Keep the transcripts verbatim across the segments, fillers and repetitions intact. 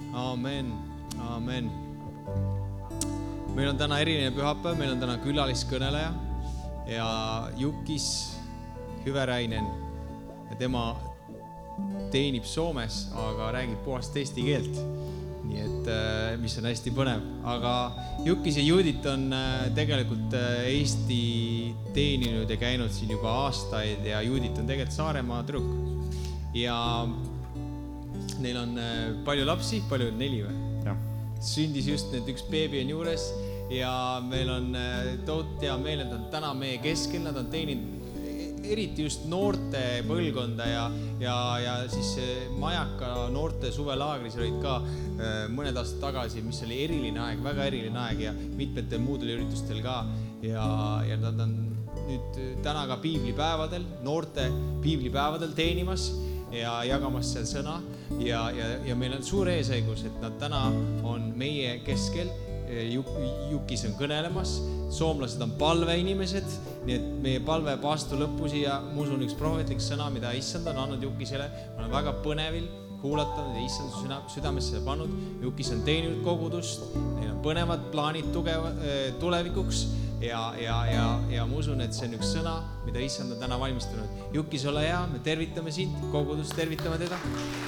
Aamen, aamen. Meil on täna eriline pühapäev, meil on täna külaliskõneleja ja Jukis Hyväräinen ja tema teenib Soomes, aga räägib puhast eesti keelt. Nii et, mis on hästi põnev. Aga Jukis ja Judit on tegelikult Eesti teeninud ja käinud siin juba aastaid ja Judit on tegelikult Saaremaa tüdruk. Ja neil on palju lapsi, palju on neli või? Ja. Sündis just need üks beebi on juures ja meil on toot ja meil on täna meie keskel, nad on teeninud eriti just noorte põlvkonda ja, ja, ja siis Majaka noorte suvelaagris olid ka mõned aastad tagasi, mis oli eriline aeg, väga eriline aeg ja mitmetel muudel üritustel ka ja, ja nad on nüüd täna ka piiblipäevadel, noorte piiblipäevadel teenimas ja jagamas seal sõna ja, ja, ja meil on suur eesõigus, et nad täna on meie keskel, Juk, Jukis on kõnelemas, soomlased on palveinimesed, nii et meie palve paastu lõppu siia, ma usun üks prohvetlik sõna, mida issand on andnud Jukisele, ma olen väga põnevil kuulata, ja issand südamesse pannud, Jukis on teeninud kogudust, neil on põnevad plaanid tugeva, tulevikuks ja, ja, ja, ja ma usun, et see on üks sõna, mida issand on täna valmistunud. Jukis, ole hea, me tervitame sind, kogudust tervitame teda.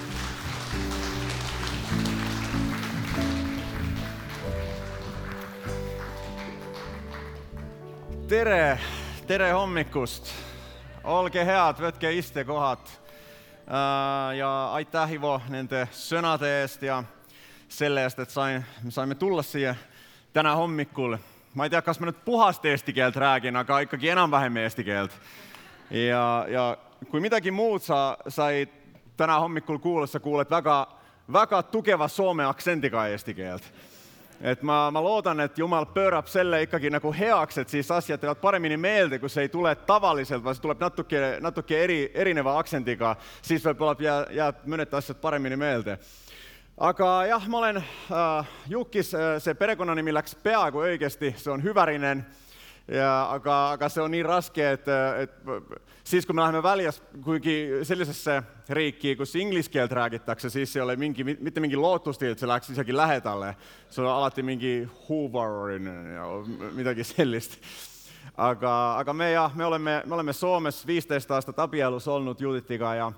Tere, tere hommikust. Olge head, võtke istekohad. Ja aitäh Ivo nende sõnade eest ja selle eest, et sain, me saime tulla siia täna hommikul. Ma ei tea, kas ma nüüd puhast eesti keelt räägin, aga ikkagi enam-vähem eesti keelt. Ja, ja kui midagi muud sa said täna hommikul kuulda, sa kuuled väga, väga tugeva soome aktsendiga eesti keelt. Et ma, ma loodan, et Jumal pöörab selle ikkagi nagu heaks, et siis asjad teevad paremini meelde, kui see ei tule tavaliselt, vaan see tuleb natuke, natuke eri, erineva aktsendiga, siis võib-olla jääb jää mõned asjad paremini meelde. Aga jah, ma olen äh, Jukis, see perekonnanimi läks peaaegu õigesti, see on Hyväräinen, ja, aga, aga see on nii raske, et, et siis kui me läheme väljas kuigi sellisesse riiki, kus ingliskeelt räägitakse, siis ei ole mingi, mitte mingi lootust, et see läheks isegi lähedalle. See on alati mingi Hooverin ja midagi sellist. Aga, aga me, ja, me, oleme, me oleme Soomes viisitoista aastat abielus olnud Juditiga ja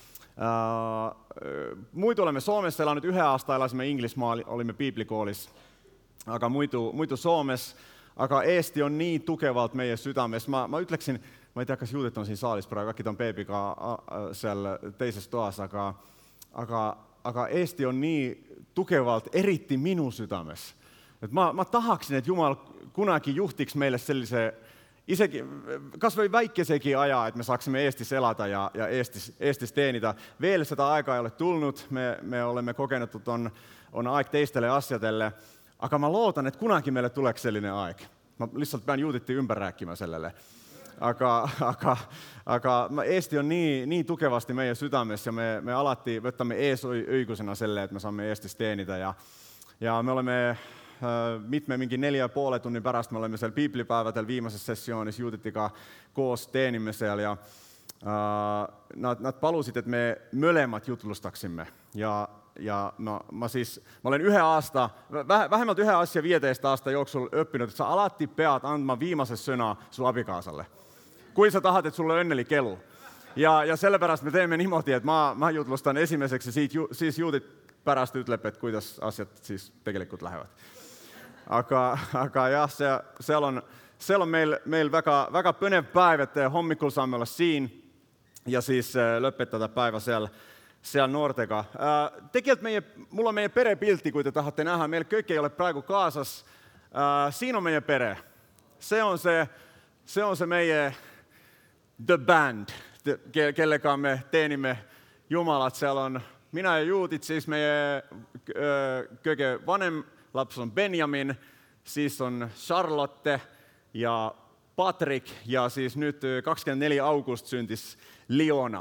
äh, muidu oleme Soomes elanud ühe aasta, elasime Inglismaal, olime piiblikoolis, aga muidu, muidu Soomes. Aga Eesti on nii tugevalt meie südames. Ma, ma ütleksin, ma ei tea, kas Judit on siin saalis praegu, äkki ta on beebiga seal teises toas, aga, aga, aga Eesti on nii tugevalt eriti minu südames. Et ma, ma tahaksin, et Jumal kunagi juhtiks meile sellise, isegi, kas või väikesegi aja, et me saaksime Eestis elada ja, ja Eestis, Eestis teenida. Veel seda aega ei ole tulnud, me, me oleme kogenud, et on, on aeg teistele asjadele. Aga ma loodan, et kunagi meile tuleks selline aeg. Ma lihtsalt pean Juditi ümber rääkima sellele. Aga, aga, aga Eesti on nii, nii tugevasti meie südames ja me, me alati võtame eesõigusena selle, et me saame Eestis teenida. Ja, ja me oleme äh, mitme mingi neli ja poole tunni pärast, me oleme seal piiblipäevadel viimases sessioonis Juditiga koos teenime seal ja äh, nad, nad palusid, et me mõlemad jutlustaksime ja ja ma, ma siis, ma olen ühe aasta, vähemalt ühe asja viieteist aasta jooksul õppinud, et sa alati pead andma viimase sõna su abikaasale. Kui sa tahad, et sulle õnnelik elu. Ja, ja sellepärast me teeme niimoodi, et ma, ma jutlustan esimeseks ja siit, siis Judit pärast ütleb, et kuidas asjad siis tegelikult lähevad. Aga, aga jah, see, seal on, seal on meil, meil väga, väga põnev päev, et hommikul saame olla siin ja siis lõpetada päeva seal seal noortega. Tegelikult meie, mul on meie perepilti, kui te tahate näha, meil kõik ei ole praegu kaasas. Siin on meie pere. See on see, see, on see meie the band, kellega me teenime Jumalat. Seal on mina ja Judit, siis meie kõige vanem laps on Benjamin, siis on Charlotte ja Patrick ja siis nüüd kakskümmend neli august sündis Liona.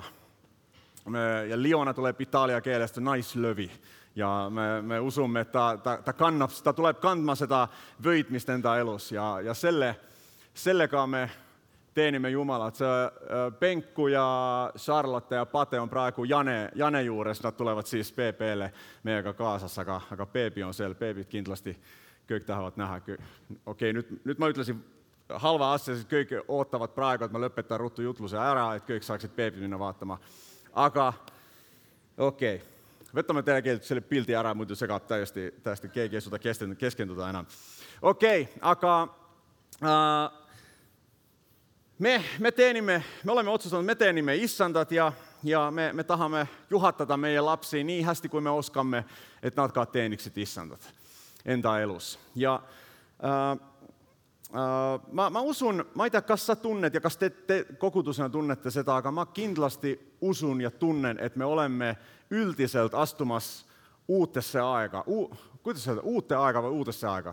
Ja Liona tuleb itaalia keelest naislövi ja me, me usume, et ta, ta, ta, kannab, ta tuleb kandma seda võitmist enda elus ja, ja selle, sellega me teenimme Jumalat. Se, Penkku ja Charlotte ja Pate on praegu Jane, Jane juures. Nad tulevat siis P P:lle meiega kaasas, aga, aga Peepi on siellä. Peepit kindlasti kõik tahavad nähdä. Okei, nyt, nyt mä ütlesin halva asia, siis kõik oottavat praegu, että mä lõpetan ruttu jutluse ära, että kõik saaksid Peepit minna vaatamaan. Aga okei, võtame teille selle pildi ära, muidu se kaat täiesti, täiesti keegi ei suuda keskentyä enää. Okei, aga äh, me, me, teenimme, me olemme otsustaneet, me teenimme issandat ja, ja me, me tahamme juhattada meidän lapsia niin hästi kuin me oskamme, että natkaa teenikset issandat enda elus. Ja äh, äh, mä, mä usun, mä ei tiedä, kas sä tunnet ja kas te, te kokutusena tunnette sitä, aga mä kindlasti usun ja tunnen, että me olemme yltiselt astumassa uutesse aika. U, kuidas se uuteen aika vai uutesse aika?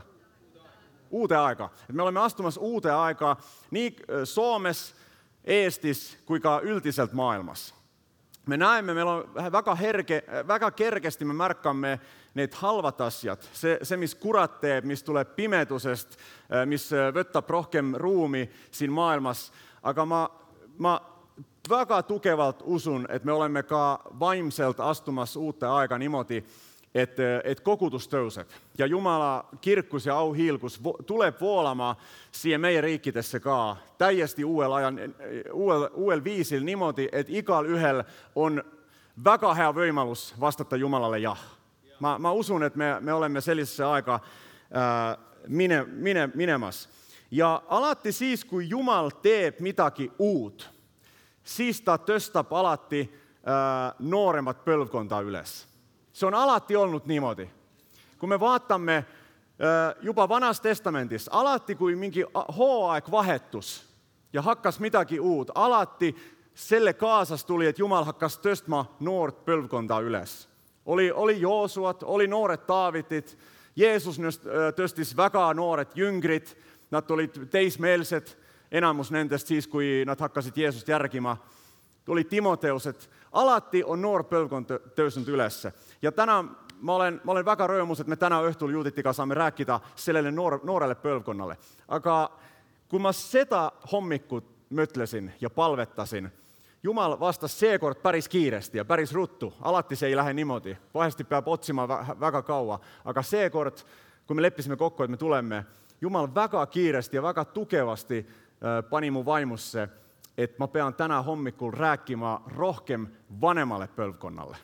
Uuteen aika. Me olemme astumassa uuteen aikaan niin Suomessa, Eestis kuin yltiselt maailmassa. Me näemme, meillä on väga, herke, väga kerkesti me märkaamme need halvat asiat. Se, se missä kurattee, missä tulee pimetusesta, missä võttab rohkem ruumi siinä maailmassa. Aga mä, mä väga tukevalt usun, että me olemme ka vaimselt astumassa uuteen aikaan niimoodi, että et kokutus tõuseb. Ja Jumala kirkkus ja auhiilkus tuleb voolama siihen meidän riikkidesse ka täiesti uudella ajan, uudel, uudel viisil niimoodi, että igal ühel on väga hea võimalus vastata Jumalalle jah. Mä, mä usun, että me, me olemme sellisessä aika ää, mine, mine, minemas. Ja alati siis, kun Jumal teeb midagi uut, siis ta tõstab alati ää, nooremmat põlvkonda üles. Se on alati ollut niimoodi. Kun me vaatamme äh, jopa Vanassa testamentissa, alati kui mingi hooaeg vahettus ja hakkas midagi uut, alati selle kaasas tuli, että Jumal hakkas tõstma noort põlvkonda üles. Oli, oli Joosuat, oli nooret Taavitit, Jeesus tõstis väga nooret jüngrit, nad olid teismeelset, enamus nendest siis, kui nad hakkasid Jeesust järgima. Tuli Timoteus, että alati on noor põlvkond tõusnud ülesse. Ja tänään mä olen, mä olen väga rõõmus, että me tänään õhtul Juuditiga saamme rääkida sellele noor, noorelle põlvkonnalle. Aga kun mä seda hommikut mõtlesin ja palvettasin, Jumal vastas seekord päris kiiresti ja päris ruttu. Alati se ei lähe niimoodi. Vahesti peab otsimaan väga kaua. Aga seekord, kun me leppisime kokku, että me tulemme, Jumal väga kiiresti ja väga tukevasti pani mun vaimusse, että mä pean tänään hommikul rääkkima rohkem vanemalle põlvkonnalle.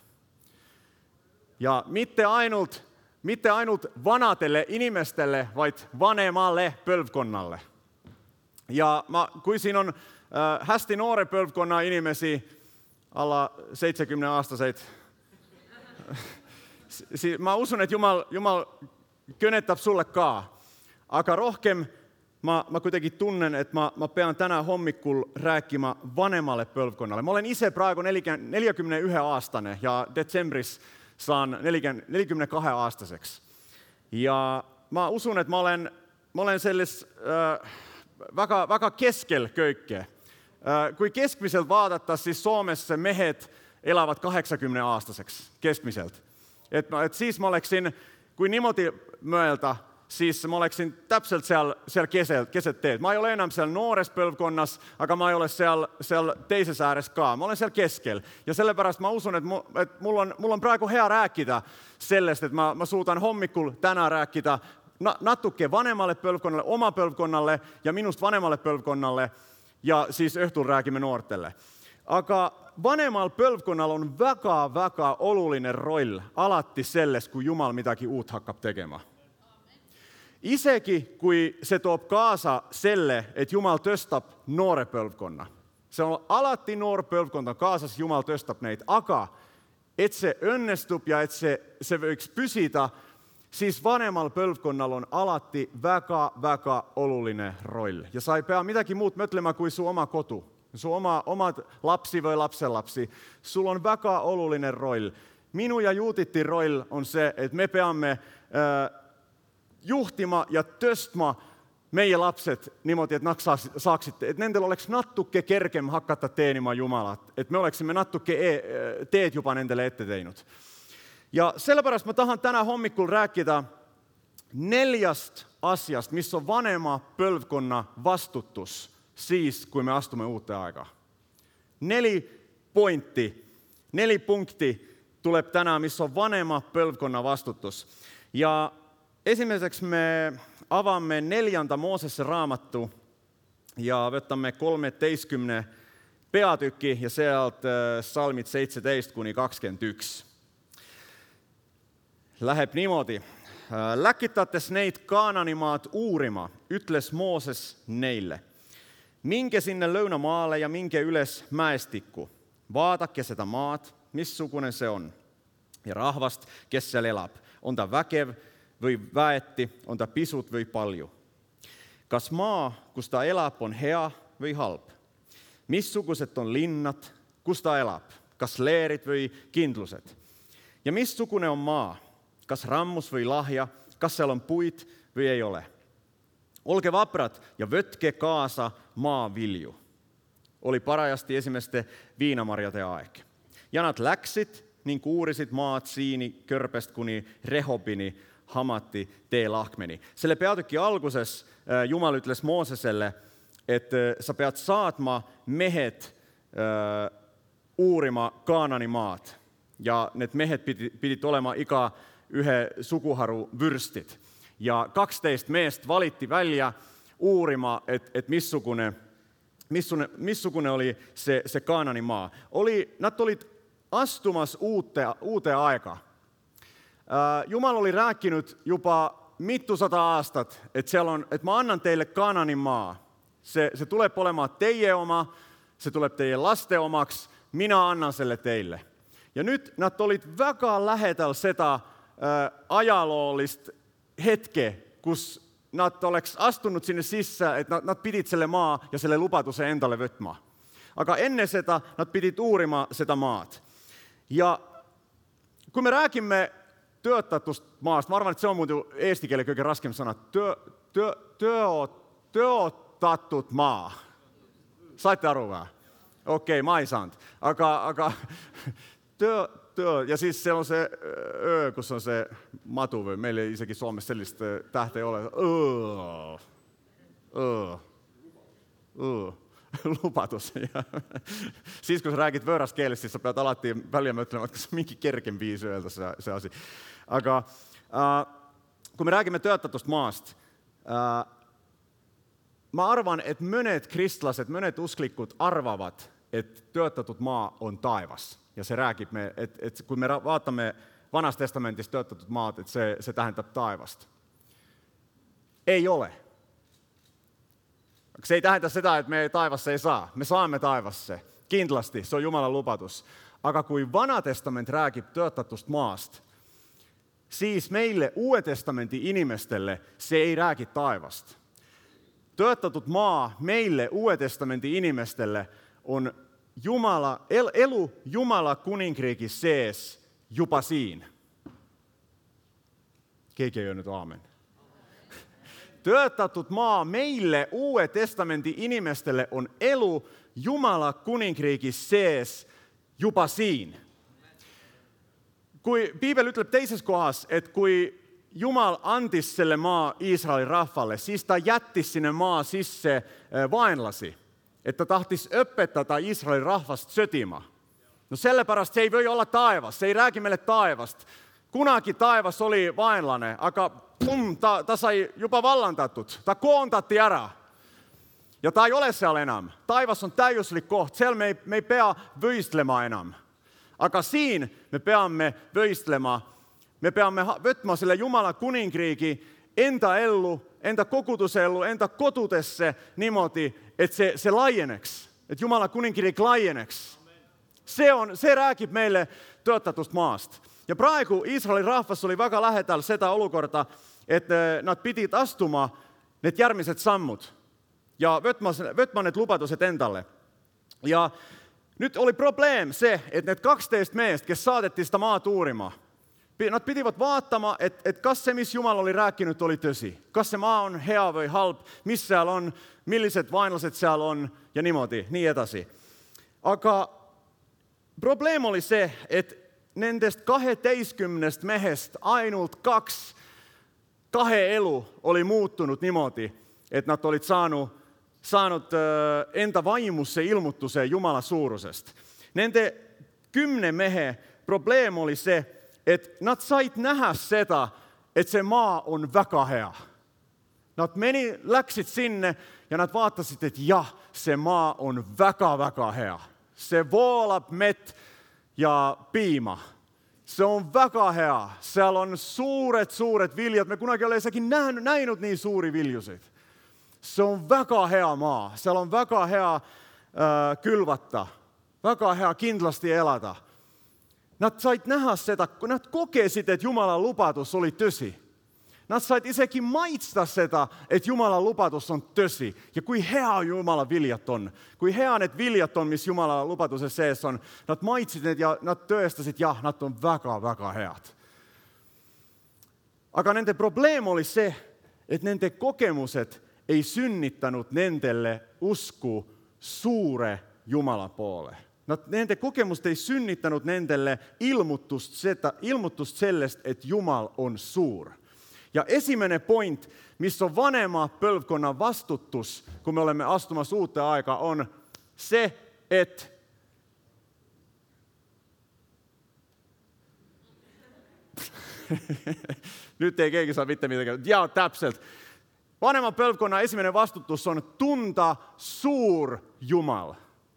Ja mitte ainult, mitte ainult vanatelle inimestelle, vaid vanemalle põlvkonnalle. Ja mä, kui siin on äh, hästi noore põlvkonna inimesi, alla seitsemänkymmentä-aastaseid, mä usun, että Jumal, Jumal könetab sulle ka. Aga rohkem Mä, mä kuitenkin tunnen, että mä, mä pean tänään hommikul rääkkima vanemalle põlvkonnalle. Mä olen ise praegu neljäkymmentäyksi-aastane ja detsembris saan neljäkymmentäkaksi aastaseksi. Ja mä usun, että mä olen, mä olen sellis äh, väga, väga keskel köikkeä. Äh, kui keskmiselt vaadattaisiin, siis Suomessa mehet elävät kahdeksankymmentä-aastaseksi keskmiselt. Et, et siis mä oleksin, kui niimoodi mõelda, siis mä oleksin täpselt seal, seal keset, keset teed. Mä ei ole enää siellä noores põlvkonnas, aga mä ei ole siellä, siellä teisessä ääres ka. Mä olen siellä keskel. Ja sellepärast mä usun, että, että mulla, on, mulla on praegu hea rääkida sellest, että mä, mä suutan hommikul tänään rääkida na, natuke vanemalle põlvkonnalle, oma põlvkonnalle ja minust vanemalle põlvkonnalle ja siis õhtul räägime noortelle. Aga vanemal põlvkonnal on väga, väga oluline roll alati selles, kui Jumal midagi uut hakkab tegema. Isegi kui se toob kaasa selle, että Jumal tõstab noore põlvkonna. Se on alati noor põlvkond on kaasas, Jumal tõstab neid. Aga et se õnnestub ja et se, se võiks püsida, siis vanemal põlvkonnal on alati väga, väga oluline roll. Ja sa ei pea midagi muud mõtlema kui su oma kodu. Su oma, omad lapsi või lapselapsi. Sul on väga oluline roll. Minu ja Juuditi roll on se, että me peamme äh, juhtima ja tõstma meie lapsed niimoodi, et nad saaksid, et nendel oleks natuke kergem hakata teenima Jumalat, et me oleksime natuke e- teed juba nendele ette teinud. Ja sellepärast ma tahan tänään hommikul rääkida neljast asiast, mis on vanema põlvkonna vastutus siis, kui me astumme uuteen aikaan. Neli pointti, neli punkti tuleb tänään, missä on vanhemman põlvkonna vastutus. Ja esimerkiksi me avaamme neljäntä Mooseksen raamattu ja võtamme kolmeteistkümne peatükki ja sealt salmid seitseteist kuni kakskümmend üks. Läheb niimoodi. Läkitates neid Kaananimaad uurima, ütles Mooses neille. Minge sinne lõunamaale ja minge üles mäestikku. Vaadake seda maad, missugune see on. Ja rahvast, kes seal elab. On ta väkev või väeti, on ta pisut või palju. Kas maa, kus ta elab, on hea või halb? Missugused on linnad, kus ta elab? Kas leerid või kindlused? Ja missugune on maa? Kas rammus või lahja? Kas seal on puid või ei ole? Olge vaprad ja võtke kaasa maavilju. Oli parajasti esimeste viinamarjade aeg. Ja nad läksid ning uurisid maad siini kõrbest kuni Rehobini Hamati teelahkmeni. Selle peatüki alguses Jumal ütles Mooseselle, et sa pead saatma mehed äh, uurima Kaanani maad. Ja need mehed pidid, pidid olema iga ühe suguharu vürstid. Ja kaksteist meest valiti välja uurima, et, et missugune, missugune, missugune oli se, se Kaanani maa. Oli, nad olid astumas uute, uute aika. Jumal oli rääkinyt jopa mitusata aastat, että, siellä on, että mä annan teille Kaananin maa. Se, se tulee olemaan teidän oma, se tulee teidän lasten omaksi, minä annan selle teille. Ja nyt nad olid väga lähedal seda äh, ajaloolist hetke, kus nad oleks astunut sinne sisään, että nad, nad pidid selle maa ja selle lubaduse endale võtma. Aga enne seda nad pidid uurima seda maad. Ja kun me räägimme töötatust maasta, mä arvan, että se on muuten eesti kielen kõige raskem sana, työ, työ, työ, töötatud maa. Saitte aru vai? Okei, okay, mä ei saanut. Aga, aga työ, työ, ja siis se on se öö, kun se on se matu, või meillä ei isegi Suomessa sellista tähteä ole. Öö, öö, öö. Lupatus. Ja siis kun sä räägit võõras keelest, siis sä pead alati välja mõtlema, et kas mingi kergem viis öelda se, se asi. Aga äh, kun me räägime töötatust maast, äh, ma arvan, et mõned kristlased, mõned usklikud arvavad, et töötatud maa on taevas. Ja se räägib me, et, et kun me vaatame Vanast testamendist töötatud maad, et se, se tähendab taevast. Ei ole. Se ei tähenda sitä, että me taivassa ei saa. Me saamme taivasse. Kindlasti, se on Jumalan lupatus. Aga kui Vana testament räägib töötatust maast, siis meille Uue testamentin inimestelle se ei räägi taivasta. Töötatut maa meille Uue testamentin inimestelle on Jumala, el, elu Jumala kuninkriikin sees jopa siinä. Keegi ei öelnud aamen. Töötatut maa meille Uue testamentin inimestelle on elu Jumala kuninkriigis sees jopa siin. Kui Piibel ütleb teises kohas, että kui Jumal andis selle maa Israelin rahvalle, siis ta jättis sinne maa sisse vaenlasi, että tahtis õpetada Israelin rahvast sötima. No sellepärast se ei voi olla taivas, se ei räägi meille taivast. Kunagi taivas oli vaenlane, aga pum, ta, ta sai jopa vallantatut, ta koontatti ära. Ja ta ei ole seal enam. Taivas on täiuslik koht, seal me ei, me ei pea võistlema enam. Aga siin me peame võistlema, me peame võtma selle Jumala kuningriigi enda ellu, enda koguduse ellu, enda kodudesse niimoodi, et see, see laieneks, et Jumala kuningriik laieneks. See, on, see räägib meille töötatust maast. Ja praegu Iisraeli rahvas oli väga lähedal seda olukorda, et nad pidid astuma need järgmised sammud ja võtma, võtma need lubadused endale. Ja nüüd oli probleem see, et need kaksteist meest, kes saadeti seda maad uurima, nad pidivat vaatama, et, et kas see, mis Jumal oli rääkinud, oli tõsi. Kas see maa on hea või halb, mis seal on, millised vaenlased seal on ja niimoodi, nii edasi. Aga probleem oli see, et nendest kaheteistkümnest mehest ainult kaks, kahe elu oli muuttunut niimoodi, että nad olid saanut saanud enda vaimusse ilmutuse Jumala suurusest. Nende kümne mehe probleem oli see, et nad said näha seda, et see maa on väga hea. Nad meni, läksid sinne ja nad vaatasid, et jah, see maa on väga-väga hea. See voolab mett ja piima. See on väga hea. Seal on suured, suured viljad. Me kunagi ei ole isegi näinud, näinud nii suuri viljusid. See on väga hea maa. Seal on väga hea äh, külvata. Väga hea kindlasti elada. Nad said näha seda, kui nad kogesid, et Jumala lubadus oli tõsi. Nad said isegi maitsta seda, et Jumala lubadus on tõsi. Ja kui hea Jumala viljat on. Kui hea need viljat on, mis Jumala lubaduse sees on. Nad maitsid need ja nad tõestasid, jah, nad on väga-väga head. Aga nende probleem oli see, et nende kogemused ei sünnitanud nendele usku suure Jumala poole. Nad, nende kogemust ei sünnitanud nendele ilmutust, seda, ilmutust sellest, et Jumal on suur. Ja esimene point, mis on vanema põlvkonna vastutus, kui me oleme astumas uute aega, on see, et nüüd ei keegi saa mitte midagi. Ja, täpselt. Vanema põlvkonna esimene vastutus on tunda suur Jumal.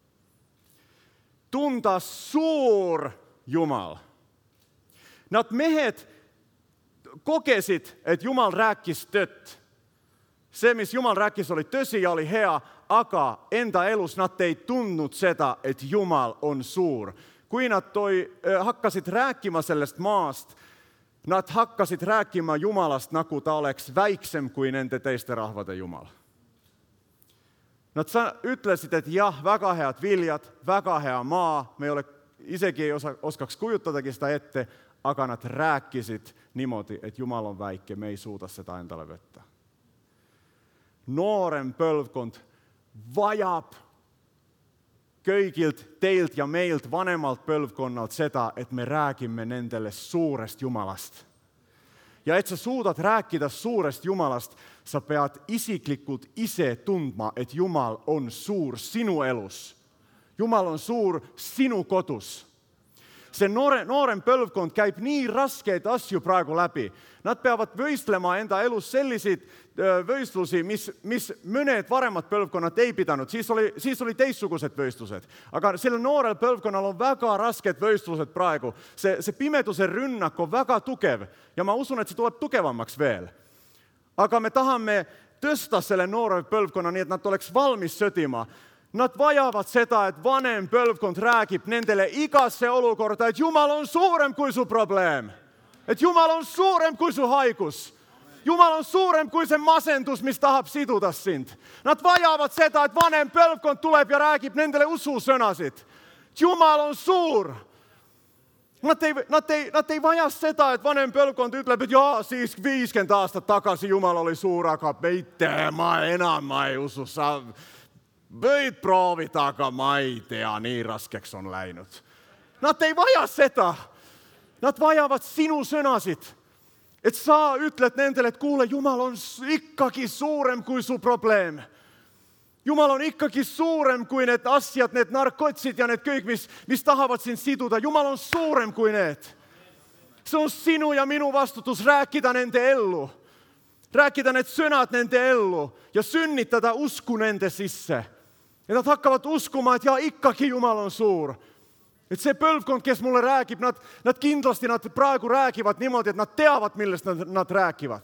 Tunda suur Jumal. Nad mehed kogesid, et Jumal rääkis tõtt. See, mis Jumal rääkis, oli tõsi ja oli hea, aga enda elus nad ei tundnud seda, et Jumal on suur. Kui nad toi, hakkasid rääkima sellest maast, nad hakkasid rääkima Jumalast, nagu ta oleks väiksem kui nende teiste rahvade Jumal. Nad ütlesid, et jah, väga head viljad, väga hea maa, me ei ole, isegi ei osa, oskaks kujutadagi seda ette, aga nad rääkisid niimoodi, et Jumal on väike, me ei suuda seda endale võtta. Noorem põlvkond vajab kõigilt teilt ja meilt vanemalt põlvkonnalt seda, et me räägime nendele suurest Jumalast. Ja et sa suudad rääkida suurest Jumalast, sa pead isiklikult ise tundma, et Jumal on suur sinu elus. Jumal on suur sinu kodus. See noore, noorem põlvkond käib nii raskeid asju praegu läbi. Nad peavad võistlema enda elus selliseid võistlusi, mis, mis mõned varemad põlvkonnad ei pidanud. Siis oli, siis oli teistsugused võistlused. Aga sellel noorel põlvkonnal on väga rasked võistlused praegu. See, see pimeduse rünnak on väga tugev ja ma usun, et see tuleb tugevamaks veel. Aga me tahame tõsta selle noore põlvkonna nii, et nad oleks valmis sõdima. Nad vajavad seda, et vanem põlvkond räägib nendele igasse olukorda, et Jumal on suurem kui su probleem. Et Jumal on suurem kui su haigus. Jumal on suurem kui see masendus, mis tahab siduda sind. Nad vajavad seda, et vanem põlvkond tuleb ja räägib nendele ususõnasid. Jumal on suur. Nad ei, nad, ei, nad ei vaja seda, et vanem põlvkond ütleb, et jaa, siis viiskümmend aastat tagasi Jumal oli suur, aga mitte, ma enam ma ei usu. Sa võid proovida, aga ma ei tea, nii raskeks on läinud. Nad ei vaja seda. Nad vajavad sinu sõnasid. Et sa ütled nendele, et kuule, Jumal on ikkagi suurem kui su probleem. Jumal on ikkagi suurem kui need asjad, need narkotsid ja need kõik, mis, mis tahavad sind siduda. Jumal on suurem kui need. See on sinu ja minu vastutus rääkida nende ellu. Rääkida need sõnad nende ellu ja sünnitada usku nende sisse. Ja nad hakkavad uskuma, et ja ikkagi Jumal on suur. Et see põlvkond, kes mulle räägib, nad, nad kindlasti nad praegu räägivad niimoodi, et nad teavad, millest nad, nad räägivad.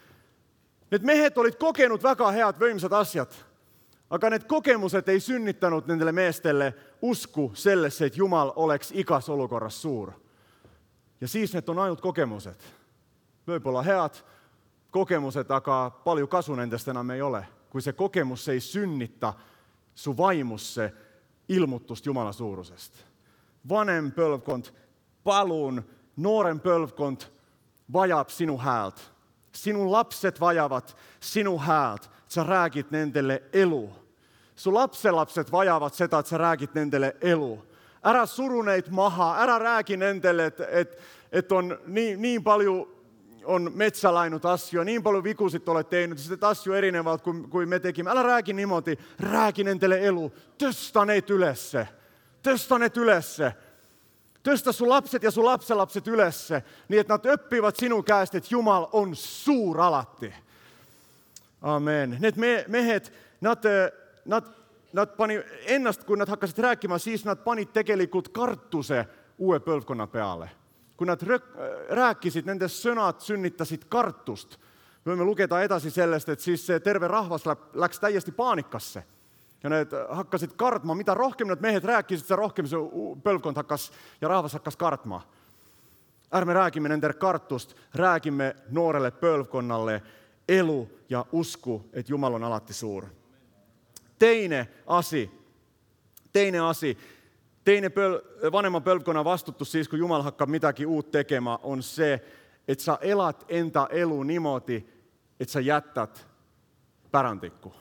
Need mehed olid kogenud väga head võimsad asjad, aga need kogemused ei sünnitanud nendele meestele usku sellesse, et Jumal oleks igas olukorras suur. Ja siis need on ainult kogemused. Võib-olla head kogemused, aga palju kasu nendest enam ei ole. Kui see kogemus ei sünnita su vaimusse ilmutust Jumala suurusest. Vanem põlvkond, palun, noorem põlvkond vajab sinu häält. Sinu lapsed vajavad sinu häält. Sa räägid nendele elu. Su lapselapsed vajavad seda, et sa räägid nendele elu. Ära suru neid maha, ära räägi nendele, et, et, et on nii, nii palju on metsä läinud asju ja niin paljon vikusit olet teinud, ja sitten asju erinevalt kuin, kuin me tekimme. Älä räägi niimoodi, räägi nendele elu, tõsta neid ülesse, tõsta need ülesse. Tõsta sun lapset ja sun lapselapset ülesse, niin että nad õppivad sinu käest, että Jumal on suur alati. Amen. Need me, mehed, nad, nad, nad pani ennast, kun nad hakkasid rääkima, siis nad panid tegelikult kartuse uue põlvkonna peale. Kun nad rääkisid, nende sõnad sünnitasid kartust. Võime lugeda edasi sellest, että siis terve rahvas läks täiesti paanikasse. Ja need hakkasid kartma, mida rohkem need mehed rääkisid, sitä rohkem se põlvkond hakkas ja rahvas hakkas kartma. Ärme räägime nende kartust, räägime noorelle põlvkonnalle elu ja usku, että Jumal on alati suur. Teine asi, teine asi, teine pöl, vanema põlvkonna vastutus siis, kun Jumal hakkab midagi uut tekemään, on se, että sä elat enda elu niimoodi, että sä jättät pärandikku.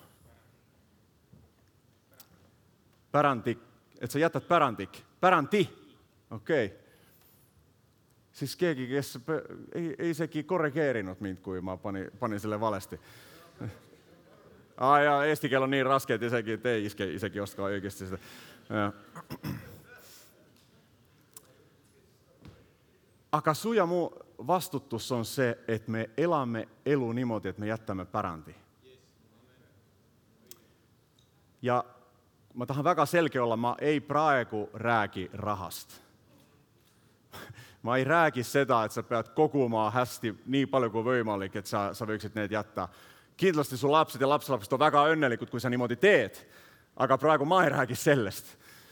Pärantik, että sä jätät pärantik. Päranti. Okei. Okay. Siis keegi, kes ei, ei sekin korrigeerinut mind, kui ma panin, panin sille valesti. Ai ja eesti keel on niin raske, että isekin, te iske, isekin ostakaa oikeasti sitä. Aga su ja mu vastutus on se, että me elämme elu niimoodi, että me jättämme päranti. Ja mä tahan väga selkeä olla, mä ei praegu räägi rahast. Mä ei räägi seda, että sä pead kogumaan hästi niin paljon kuin võimalik, että sä, sä võiksid need jättää. Kindlasti sun lapset ja lapselapset on väga õnnelikud, kui sä niimoodi teed. Aga praegu ma ei räägi sellest.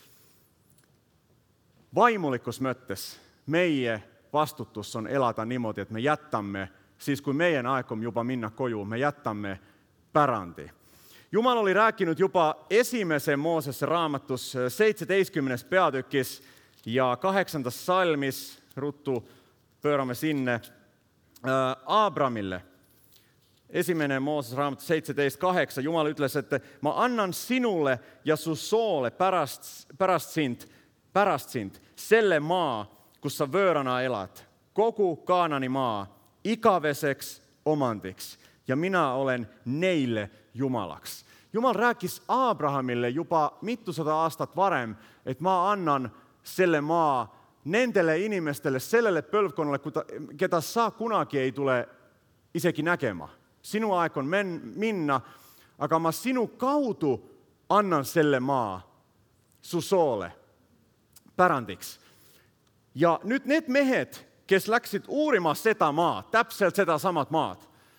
Vaimulikus mõttes meie vastutus on elada niimoodi, että me jättämme, siis kun meidän aikom jopa minna koju, me jättämme pärandi. Jumal oli rääkinud juba esimese Moosesse raamatus seitseteistkümnes peatükis ja kahdeksandas salmis, ruttu pööramme sinne, äh, Abramille. Esimene Mooses raamatus seitseteist kahdeksan, Jumal ütles, että mä annan sinulle ja su soolle pärast, pärast, sind, pärast sind selle maa, kus sa vöörana elad, kogu Kaanani maa, ikaveseks omandiks, ja minä olen neille Jumalaks. Jumal rääkis Abrahamille jopa mittusada aastat varem, että mä annan selle maa nendele inimestelle, sellelle põlvkonnalle, ketä saa kunagi ei tule isegi näkemään. Sinu aikon men, minna, aga ma sinu kaudu annan selle maa su soolle pärandiks. Ja nyt need mehed, kes läksid uurimaan seda maad, täpselt seda samat maad,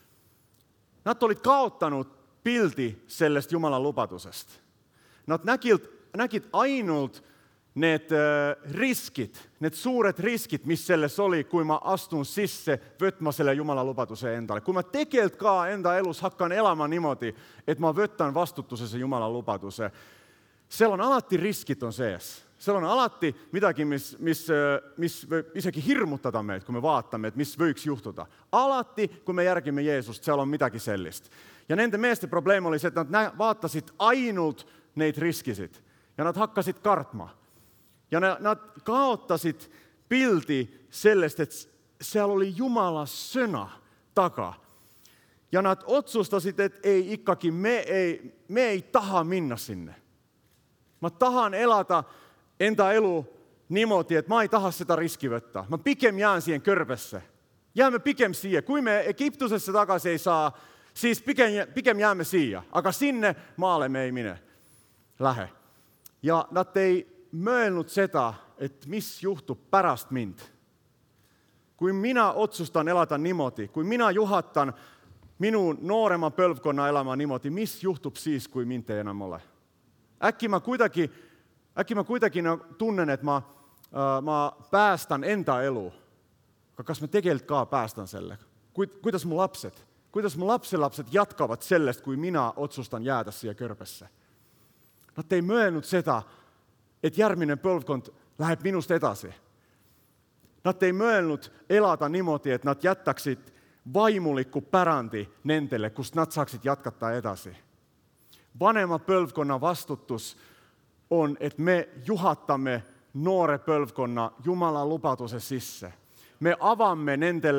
nad olid kaotanud pildi sellest Jumalan lubadusest. Nad nägid, nägid ainult need äh, riskid, need suured riskid, mis selles oli, kui ma astun sisse võtma selle Jumalan lubaduse endale. Kui ma tegelikult ka enda elus hakkan elama niimoodi, et ma võtan vastutuse see Jumalan lubaduse, seal on alati riskid on sees. Seal on alati midagi, mis, mis, mis võib isegi hirmutada meid, kui me vaatame, et mis võiks juhtuda. Alati, kui me järgime Jeesust, seal on midagi sellist. Ja nende meeste probleem oli see, et nad vaatasid ainult neid riskisid ja nad hakkasid kartma. Ja nad kaotasid pildi sellest, et seal oli Jumala sõna taga. Ja nad otsustasid, et ei, ikkagi me ei, me ei taha minna sinne. Ma tahan elada enda elu niimoodi, et ma ei taha seda riski võtta. Ma pigem jään siihen kõrbesse. Jääme pigem siia. Kui me Egiptusesse tagasi ei saa, siis pigem, pigem jääme siia. Aga sinne maale me ei mine. Lähe. Ja nad ei mõelnud seda, et mis juhtub pärast mind. Kui mina otsustan elada niimoodi, kui mina juhatan minu noorema põlvkonna elama niimoodi, mis juhtub siis, kui mind ei enam ole? Äkki ma kuidagi, äkki ma kuidagi tunnen, et ma, äh, ma päästan enda elu. Aga kas ma tegelikult ka päästan selle? Kuidas mu lapsed? Kuidas mu lapselapsed jatkavad sellest, kui mina otsustan jääda siia kõrbesse? Nad ei mõelnud seda, et järgmine põlvkond läheb minust edasi. Nad ei mõelnud elada niimoodi, et nad jättaksid vaimuliku pärandi nendele, kust nad saaksid jatkata edasi. Vanema põlvkonna vastutus on, et me juhatame noore põlvkonna Jumala lubaduse sisse. Me avamme nendele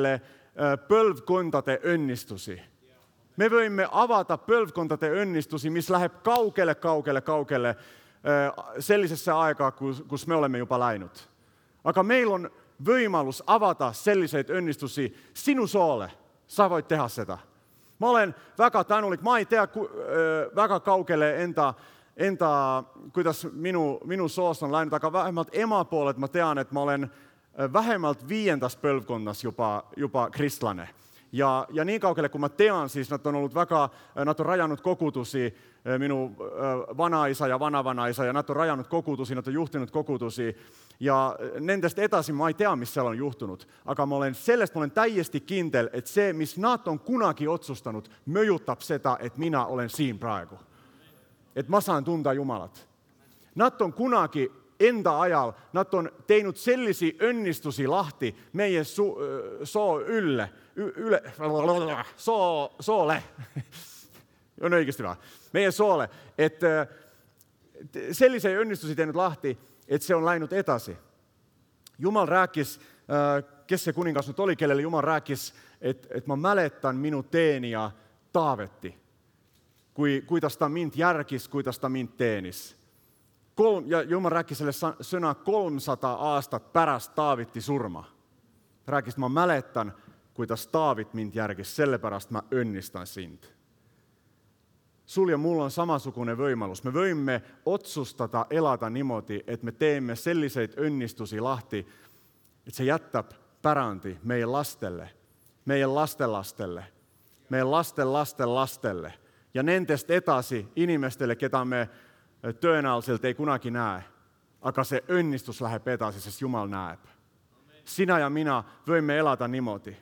põlvkondade õnnistusi. Me võime avada põlvkondade õnnistusi, mis läheb kaugele, kaugele, kaugele sellisesse aikaa, kus me olemme juba läinud. Aga meil on võimalus avada selliseid õnnistusi sinu soole. Sa voit teha seda. Ma olen väga tänulik, ma ei tea väga kaugele enda, enda kuidas minu, minu soos on läinud, aga vähemalt ema pooled ma tean, et ma olen vähemalt viiendas põlvkonnas juba, juba kristlane. Ja, ja nii kaugele, kui ma tean, siis nad on olnud väga, nad on rajanud kogudusi, minu vanaisa ja vanavanaisa, ja nad on rajanud kogudusi, nad on juhtinud kogudusi, ja nendest edasi ma ei tea, mis seal on juhtunud. Aga ma olen, sellest ma olen täiesti kindel, et see, mis nad on kunagi otsustanud, mõjutab seda, et mina olen siin praegu. Et ma saan tunda Jumalat. Nad on kunagi enda ajal, nad on teinud sellisi õnnistusi lahti meie su, soo ülle, üle, soo, soole, on õigesti või? Meie soole, et sellise õnnistusi teinud lahti, et see on läinud edasi. Jumal rääkis, kes see kuningas nüüd oli, kellele Jumal rääkis, et, et ma mäletan minu teenija Taaveti, kui, kuidas ta mind järgis, kuidas ta mind teenis. Kolm, ja Jumal rääkis selle sõna kolmsada aastat pärast Taaveti surma. Rääkis, ma mäletan, kuidas Taavit mind järgis, sellepärast ma õnnistan sind. Sul ja mul on samasugune võimalus. Me võime otsustada elada niimoodi, et me teeme selliseid õnnistusi lahti, et see jätab pärandi meie lastele, meie lastelastele, meie lastel, lastel, lastele ja nendest edasi inimestele, keda me tõenäoliselt ei kunagi näe, aga see õnnistus läheb edasi, sest Jumal näeb. Sina ja mina võime elada niimoodi.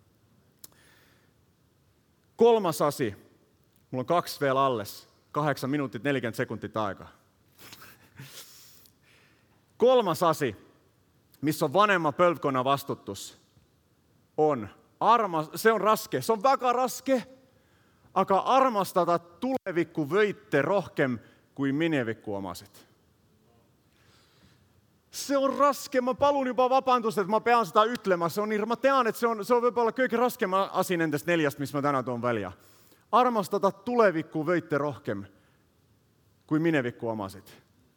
Kolmas asi, mul on kaks veel alles, kaheksa minutit, nelikümmend sekundit aega. Kolmas asi, mis on vanema põlvkonna vastutus, on armas, see on raske, see on väga raske, aga armastada tuleviku võite rohkem kui mineviku omasid. See on raske, ma palun juba vabandust, et ma pean seda ütlema, see on, ma tean, et see on, see on võib-olla kõige raskem asi nendest neljast, mis ma täna toon välja. Armastada tuleviku võite rohkem kui mineviku omasid.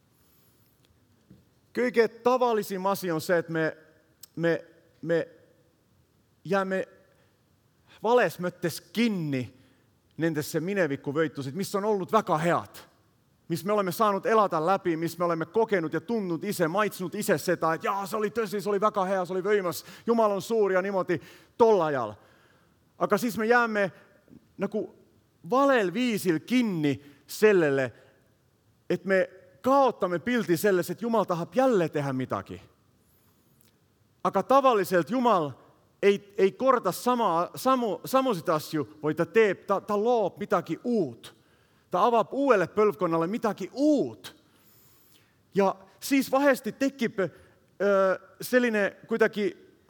Kõige tavalisim asi on see, et me, me, me jääme vales mõttes kinni nendesse mineviku võitusid, mis on olnud väga head. Mis me oleme saanud elada läbi, mis me oleme kogenud ja tundnud ise, maitsnud ise seda, et jaa, see oli tõsi, see oli väga hea, see oli võimas, Jumal on suur ja niimoodi tol ajal. Aga siis me jääme nagu valel viisil kinni sellele, et me kaotame pildi selles, et Jumal tahab jälle teha midagi. Aga tavaliselt Jumal ei, ei korda sama, samu, samusid asju, vaid ta teeb, ta, ta loob midagi uut. Ta avab uuele põlvkonnale midagi uut. Ja siis vahesti tekib öö, selline kuidagi,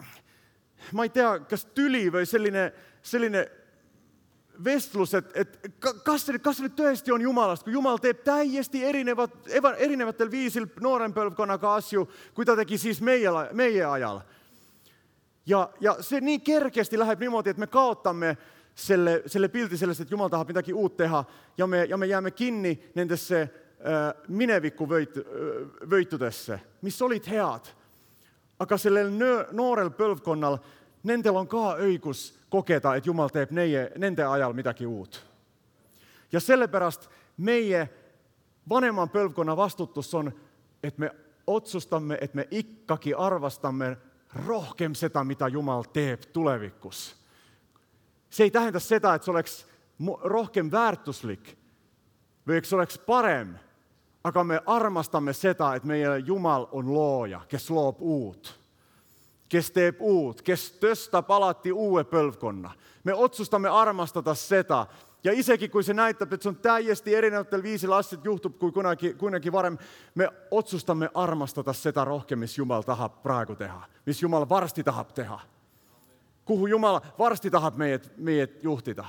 ma ei tea, kas tüli või selline, selline vestlus, et, et kas, kas see tõesti on Jumalast, kui Jumal teeb täiesti erinevat, erinevatel viisil noorem põlvkonnaga asju, kui ta tegi siis meie, meie ajal. Ja, ja see nii kergesti läheb niimoodi, et me kaotame Selle, selle pildi sellest, et Jumal tahab midagi uut teha ja me, ja me jääme kinni nendesse äh, mineviku võit, võitudesse, mis olid head. Aga sellel noorel põlvkonnal, nendel on ka õigus kogeda, et Jumal teeb neie, nende ajal midagi uut. Ja sellepärast meie vanema põlvkonna vastutus on, et me otsustame, et me ikkagi arvastame rohkem seda, mida Jumal teeb tulevikus. See ei tähenda seda, et see oleks rohkem väärtuslik või eks oleks parem, aga me armastame seda, et meie Jumal on looja, kes loob uut, kes teeb uut, kes tõstab alati uue põlvkonna. Me otsustame armastada seda ja isegi kui see näitab, et see on täiesti erinevatel viisil asjad juhtub kui kunagi, kunagi varem, me otsustame armastada seda rohkem, mis Jumal tahab praegu teha, mis Jumal varsti tahab teha. Kuhu Jumal varsti tahab meie, meie juhtida.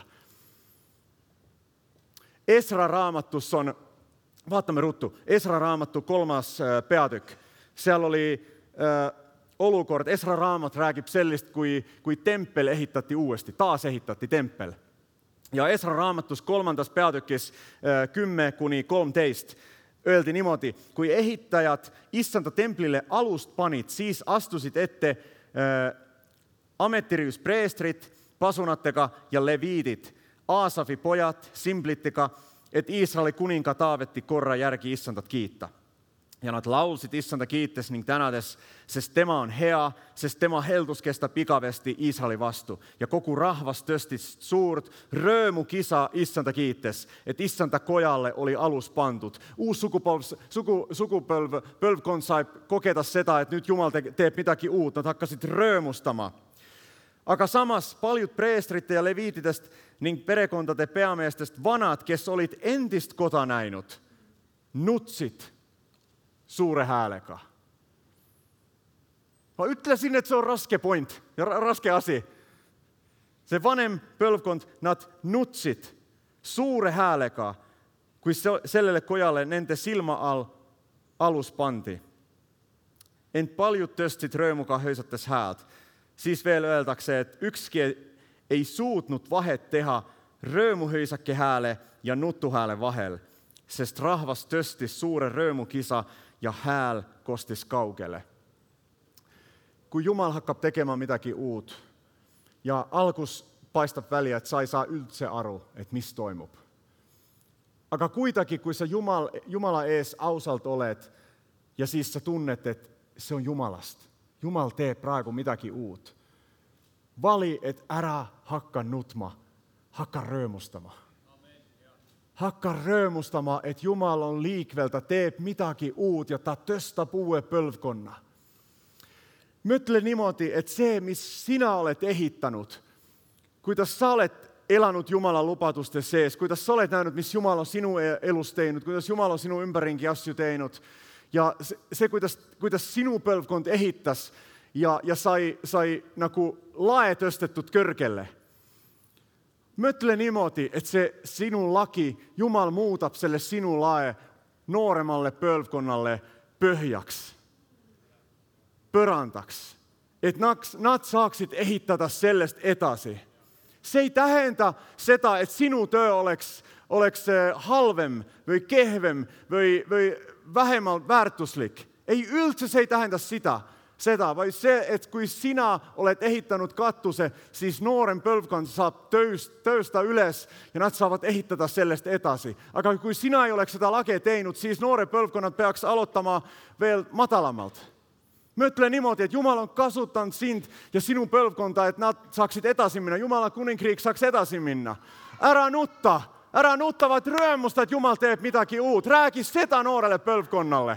Esra raamatus on, vaatame ruttu, Esra raamatu kolmas peatükk. Seal oli, olukord, Esra raamat räägib sellist, kui, kui tempel ehitati uuesti, taas ehitati tempel. Ja Esra raamatus kolmandas peatükis kümme kuni kolmteist öeldi niimoodi, kui ehitajad issanda templile alust panid, siis astusid ette äh, ametiriius preestrid pasunatega ja leviidid, Aasafi pojad simblitega, et Iisraeli kuninga Taaveti korra järgi issandat kiita. Ja nad laulsid issanda kiites ning tänades, sest tema on hea, sest tema heldus kestab igavesti Iisraeli vastu. Ja kogu rahvas tõstis suurt röömukisa issanda kiites, et issanda kojalle oli alus pandud. Uus sugupolv, sugu, sugupolv, põlvkond sai kogeda seda, et nüüd Jumal teeb midagi uut. Nad hakkasid röömustama. Aga samas paljud preestrite ja leviididest ning perekondade peameestest vanad, kes olid endist koda näinud, nutsid suure häälega. Ma ütlesin, et see on raske point ja raske asi. See vanem põlvkond, nad nutsid suure häälega, kui sellele kojale nende silma all alus pandi. Ent paljud tõstsid röömuga hõisates hääd. Siis veel öeldakse, et ükski ei suutnud vahet teha röömuhõisake hääle ja nutuhääle vahel, sest rahvas tõstis suure röömukisa ja hääl kostis kaugele. Kui Jumal hakkab tegema midagi uut ja algus paistab välja, et sa ei saa üldse aru, et mis toimub. Aga kuidagi, kui sa Jumal, Jumala ees ausalt oled ja siis sa tunnet, et see on Jumalast. Jumal teeb praegu midagi uut. Vali, et ära hakka nutma, hakka röömustama. Hakka röömustama, et Jumal on liikvel, ta teeb midagi uut ja ta tõstab uue põlvkonna. Mõtle niimoodi, et see, mis sina oled ehitanud, kuidas sa oled elanud Jumala lubaduste sees, kuidas sa oled näinud, mis Jumal on sinu elus teinud, kuidas Jumal on sinu ümberringi asju teinud ja see, kuidas, kuidas sinu põlvkond ehitas ja, ja sai, sai nagu lae tõstetud kõrgele. Mõtle niimoodi, et see sinu lagi, Jumal muudab selle sinu lae nooremalle põlvkonnale põhjaks, põrandaks, et nad, nad saaksid ehitada sellest edasi. See ei tähenda seda, et sinu töö oleks, oleks halvem või kehvem või, või vähemalt väärtuslik. Ei, üldse see ei tähenda seda. Seda, vaid see, et kui sina oled ehitanud katuse, siis noorem põlvkond saab tööst, töösta üles ja nad saavad ehitada sellest edasi. Aga kui sina ei oleks seda lage teinud, siis noore põlvkonnad peaks aloitama veel madalamalt. Mõtle niimoodi, et Jumal on kasutanud sind ja sinu põlvkonda, et nad saaksid edasi minna. Jumala kuningriik saaks edasi minna. Ära nutta, ära nutta, vaid röömusta, et Jumal teeb midagi uut. Räägi seda noorele põlvkonnale.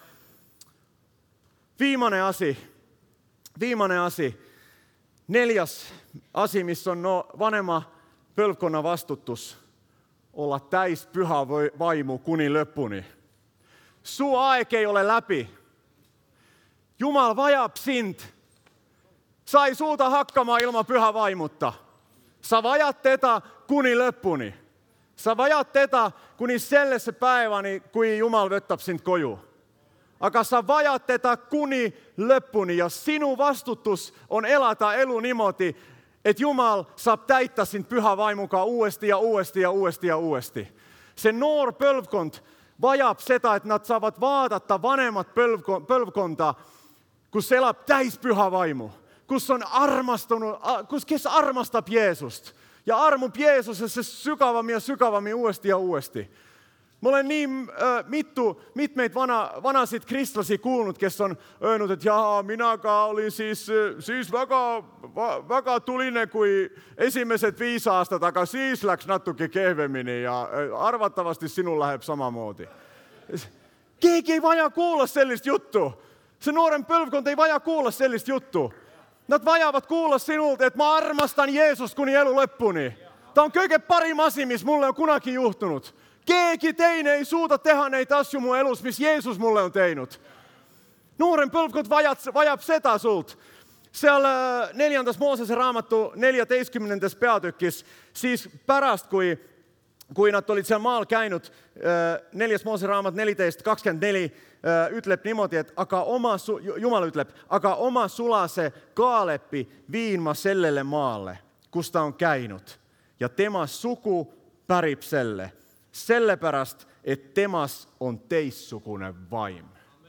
Viimane asi, viimane asi, neljas asi, mis on no, vanema põlvkonna vastutus, olla täis püha vaimu kuni lõpuni. Su aeg ei ole läbi. Jumal vajab sind. Sa ei suuda hakkama ilma püha vaimuta. Sa vajad teda kuni lõpuni. Sa vajad teda kuni sellesse päevani, kui Jumal võtab sind koju. Aga sa vajad teda kuni lõpuni ja sinu vastutus on elada elu niimoodi, et Jumal saab täita sind püha vaimuga uuesti ja uuesti ja uuesti ja uuesti. See noor põlvkond vajab seda, et nad saavad vaadata vanemat põlvkonda, kus elab täis püha vaimu, kus on armastunud, kus, kes armastab Jeesust ja armub Jeesusesse sügavam ja sügavami uuesti ja uuesti. Ma olen nii äh, mitu, mitmeid vana, vanasid kristlasi kuulnud, kes on öelnud, et jaa, mina ka olin siis, siis väga, väga tuline kui esimesed viis aastat, aga siis läks natuke kehvemini ja arvatavasti sinul läheb samamoodi. Keegi ei vaja kuulla sellist juttu. See noorem põlvkond ei vaja kuulla sellist juttu. Nad vajavad kuulla sinult, et ma armastan Jeesust kuni elu lõpuni. Ta on kõige parim asi, mis mulle on kunagi juhtunud. Keegi teine ei suuda teha neid asju mu elus, mis Jeesus mulle on teinud. Noorem põlvkond vajab, vajab seda sult. Seal neljandas Moosese raamatu neljateistkümnendas peatükis, siis pärast, kui kui nad olid seal maal käinud, neljas Moose-raamat neliteist kakskümmend neli ütleb niimoodi, et aga oma, Jumal ütleb, aga oma sulase Kaalepi viin ma sellele maale, kus ta on käinud. Ja tema sugu pärib selle, sellepärast, et temas on teissugune vaim.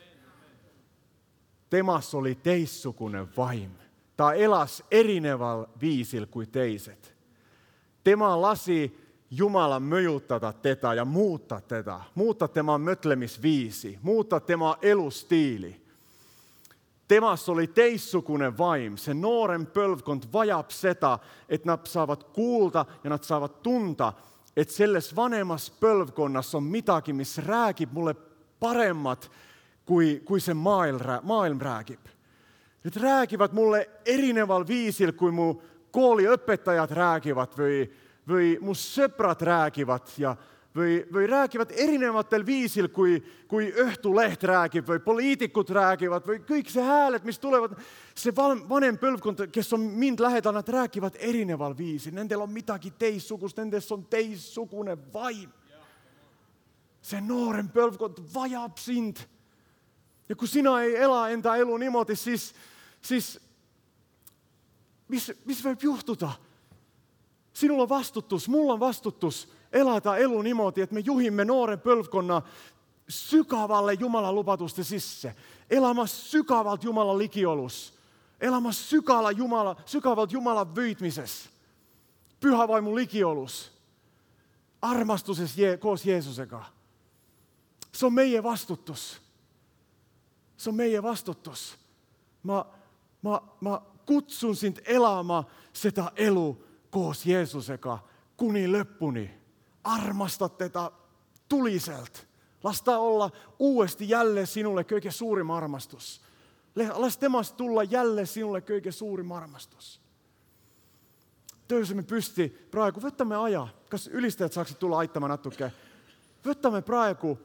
Temas oli teissugune vaim. Ta elas erineval viisil kuin teiset. Tema lasi Jumala mõjutada teda ja muuttaa teda, muuttaa tema mõtlemisviisi, muuttaa tema elustiili. Temas oli teissugune vaim. Se noorem põlvkond vajab seda, et nad saavat kuulda ja nad saavat tunda, et selles vanemas põlvkonnas on midagi, mis räägib mulle paremmat, kui, kui se maailm, maailm räägib. Nyt räägivad mulle erineval viisil, kui mu kooliõpetajat räägivad või, või mu sõbrad räägivad ja või, või räägivad erinevatel viisil, kui, kui Õhtuleht räägib või poliitikud räägivad või kõik see hääled, mis tulevad. See vanem põlvkond, kes on mind lähedal, nad räägivad erineval viisil. Nendel on midagi teissugust, nendes on teissugune vaim. See noorem põlvkond vajab sind. Ja kun sinä ei elä enda elu niimoodi, siis, siis mis, mis võib juhtuda? Sinulla on vastutus, mulla on vastutus elada elu niimoodi, että me juhimme nuoren põlvkonna sykavalle Jumalan lupatusten sisse. Elämässä sykavalt Jumalan likiolus. Elämässä sykavalla Jumala, sykavalt Jumalan vyytmisessä. Pyhä vaimun likiolus. Armastuses je, koos Jeesuseka. Se on meidän vastutus. Se on meidän vastutus. Mä, mä, mä kutsun sind elämään sitä elu koos Jeesuseka kuni löppuni. Armasta tätä tuliselt. Lasta olla uudesti jälleen sinulle kaiken suurin armastus. Las temasta tulla jälleen sinulle kaiken suurin armastus. Töysemme pysti praegu, võtame aja. Kas ylistäjät saaksid tulla aittamaan natuke? Võtame praegu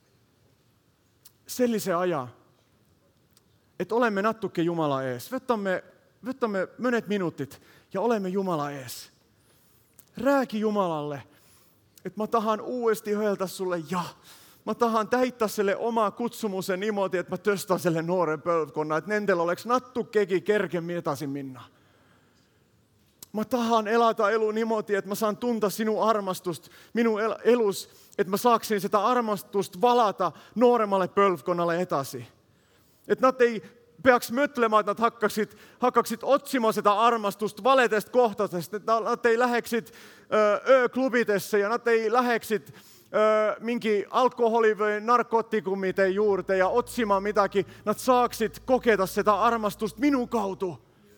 sellise aja, että olemme natuke Jumala ees. Võtame, võtame mõned minuutit ja olemme Jumala ees. Räägi Jumalalle, että mä tahan uudesti öelda sulle ja. Mä tahan täyttää sille oma kutsumuksen niimoodi, että mä töstän sille nuoren põlvkonna, että nendellä oleks natukegi kerkemmin etaisin minna. Mä tahan elata elu niimoodi, että mä saan tunta sinun armastust minun elus, että mä saaksin sitä armastusta valata nuoremmalle põlvkonnalle etasi. Että nad ei peaks mõtlema, että nad hakkaksid, hakkaksid otsimaan sitä armastusta valetest kohtadest, että nad ei läheksid ööklubidesse ja nad ei läheksid mingi alkoholi või narkootikumide juurde ja otsimaan midagi, nad saaksid kokeda sitä armastust minu kaudu.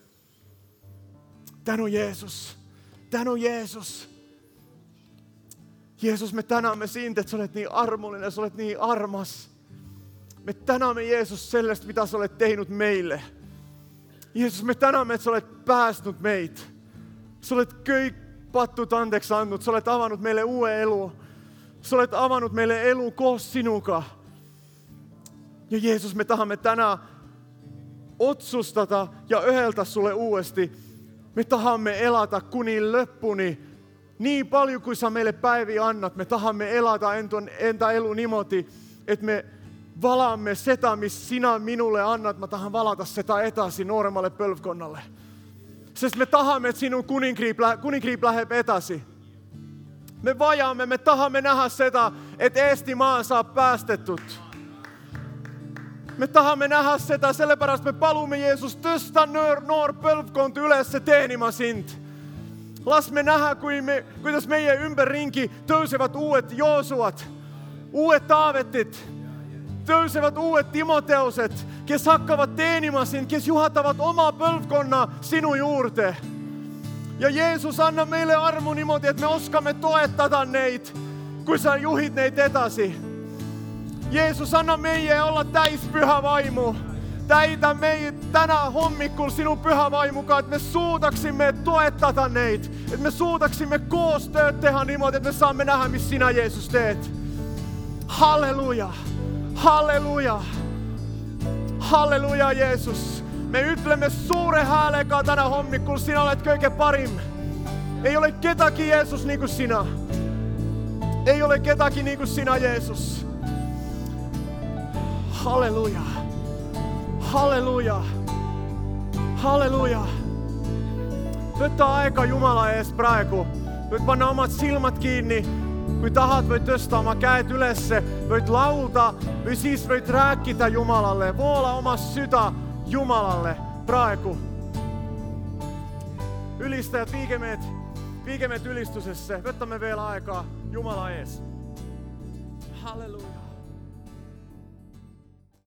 Tänu Jeesus, tänu Jeesus. Jeesus, me tänämme sind, että sä olet niin armollinen, sä olet niin armas. Me tänämme Jeesus sellest, mitä sä olet tehnyt meille. Jeesus, me tänämme, että sä olet pääsnyt meitä. Sä olet kõik pattut anteeksi annut, sä olet avannut meille uuden elu. Sä olet avannut meille elu koos sinuka. Ja Jeesus, me tahamme tänään otsustata ja öheltä sulle uudesti. Me tahamme elata kuni löppuni. Niin paljon kuin sä meille päiviä annat, me tahamme elata entä elu niimoodi, että me valaamme sitä, missä sinä minulle annat. Mä tahan valata sitä etasi nuoremmalle põlvkonnalle. Sest me tahamme, että sinun kuninkriip läheb etasi. Me vajaamme, me tahamme nähdä sitä, että Eestimaa saa päästetut. Me tahamme nähdä sitä, sellepärast me palumme Jeesus tõsta noor, noor põlvkond üles teenima sind. Las me nähdä, kui me, kuidas meie ümberringi tõusevad uued Joosuat, uued Taavetit, tõusevad uued Timoteused, kes hakkavad teenima sind, kes juhatavad oma põlvkonna sinu juurde. Ja Jeesus anna meille armu niimoodi, että me oskamme toetada neid, kui sa juhid neid edasi. Jeesus, anna meie olla täis püha vaimu. Täida meid tänä hommikul sinun püha vaimuka, että me suudaksimme toetada neid. Että me suudaksimme koos tööd teha niimoodi, että me saamme nähdä, mis sinä Jeesus teet. Halleluja, halleluja, halleluja Jeesus. Me ütleme suure häälega tänä hommikul, sinä olet kõige parim. Ei ole ketagi Jeesus niin kuin sinä. Ei ole ketäkin niin kuin sinä, Jeesus. Halleluja. Halleluja. Halleluja. Võta aega Jumala ees praegu. Võid panna omad silmad kiinni. Kui tahad, võid tõsta oma käed ülesse. Võid laulda või siis võid rääkida Jumalalle. Voola oma süda Jumalalle praegu. Ülistajad, viige meid, viige meid ülistusesse. Võtame veel aega Jumala ees. Halleluja.